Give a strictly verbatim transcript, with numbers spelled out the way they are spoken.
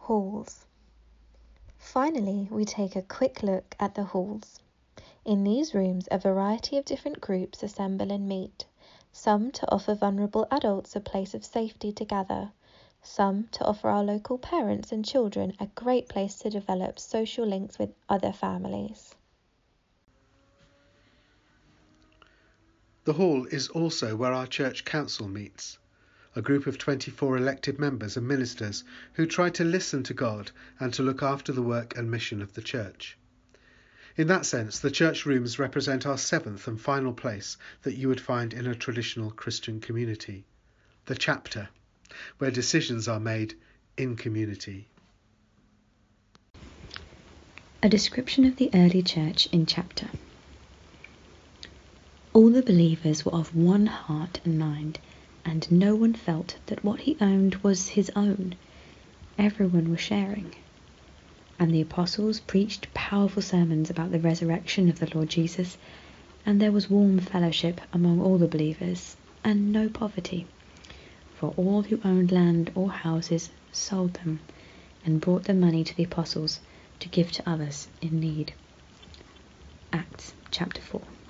Halls. Finally, we take a quick look at the halls. In these rooms, a variety of different groups assemble and meet, some to offer vulnerable adults a place of safety to gather, some to offer our local parents and children a great place to develop social links with other families. The hall is also where our church council meets, a group of twenty-four elected members and ministers who try to listen to God and to look after the work and mission of the church. In that sense, the church rooms represent our seventh and final place that you would find in a traditional Christian community, the chapter, where decisions are made in community. A description of the early church in chapter. All the believers were of one heart and mind, and no one felt that what he owned was his own. Everyone was sharing. And the apostles preached powerful sermons about the resurrection of the Lord Jesus, and there was warm fellowship among all the believers, and no poverty. For all who owned land or houses sold them, and brought the money to the apostles to give to others in need. Acts chapter four.